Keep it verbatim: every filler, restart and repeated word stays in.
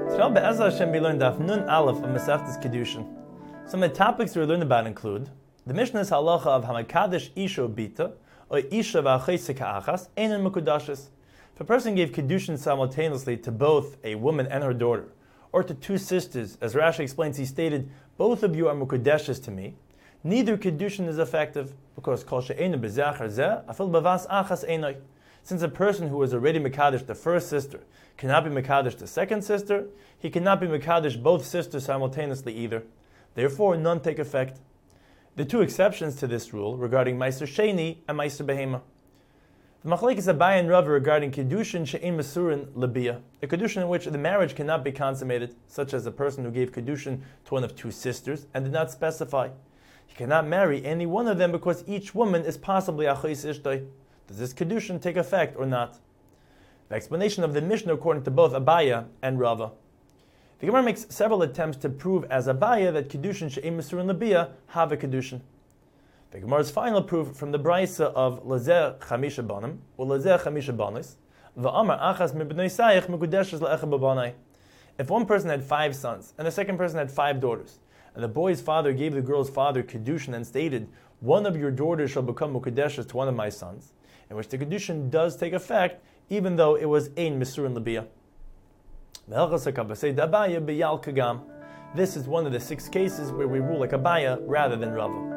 Today, Be'ezah Hashem, we learned Daf Nun Aleph of Masechtas Kedushin. Some of the topics we learned about include the Mishnah's halacha of Hamakadesh Isha Bita, or Isha V'achayse Ka'achas, Einen Mekudashes. If a person gave Kedushin simultaneously to both a woman and her daughter, or to two sisters, as Rashi explains, he stated, both of you are Mekudashes to me, neither Kedushin is effective, because Kol She'enu B'zachar Zeh, Afil B'vas Achas Einoi. Since a person who was already Mekadesh the first sister cannot be Mekadesh the second sister, he cannot be Mekadesh both sisters simultaneously either. Therefore, none take effect. The two exceptions to this rule regarding Meiser Sheni and Meiser Behema. The Machlekes Abaye and Rava regarding Kedushin She'en Mesurin Labia, a Kedushin in which the marriage cannot be consummated, such as a person who gave Kedushin to one of two sisters and did not specify. He cannot marry any one of them because each woman is possibly Achais Ishtoi. Does this Kedushin take effect or not? The explanation of the Mishnah according to both Abaye and Rava. The Gemara makes several attempts to prove as Abaye that Kedushin She'en Mesurin Labia have a Kedushin. The Gemara's final proof from the Braisa of Lazeh Chamisha Banim, or Lazeh Chamisha Banis, V'amar Achas Mibnei Sayich Mekudeshes Le'echa B'banai. If one person had five sons, and the second person had five daughters, and the boy's father gave the girl's father Kedushin and stated, one of your daughters shall become Mekudeshes to one of my sons, in which the Kedushin does take effect, even though it was Ein Mesurin Labia. This is one of the six cases where we rule like Abaye rather than Rava.